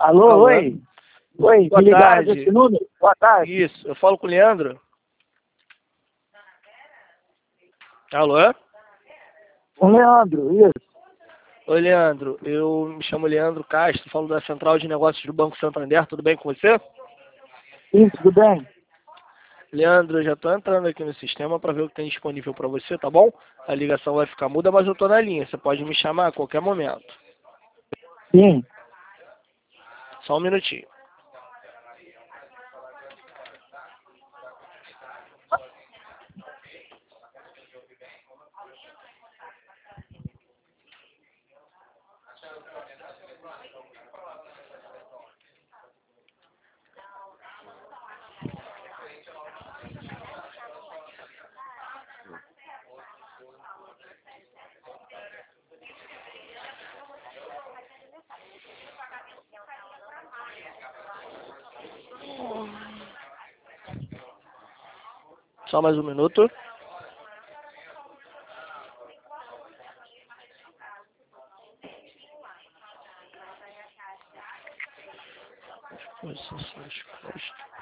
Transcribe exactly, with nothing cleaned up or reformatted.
Alô, Alô? oi. Oi, Boa me ligaram tarde. desse número? Boa tarde. Isso, eu falo com o Leandro. Alô? O Leandro, isso. Oi, Leandro. Eu me chamo Leandro Castro, falo da Central de Negócios do Banco Santander. Tudo bem com você? Sim, tudo bem? Leandro, eu já estou entrando aqui no sistema para ver o que tem disponível para você, tá bom? A ligação vai ficar muda, mas eu estou na linha. Você pode me chamar a qualquer momento. Sim. Só um minutinho. Só mais um minuto. Pois,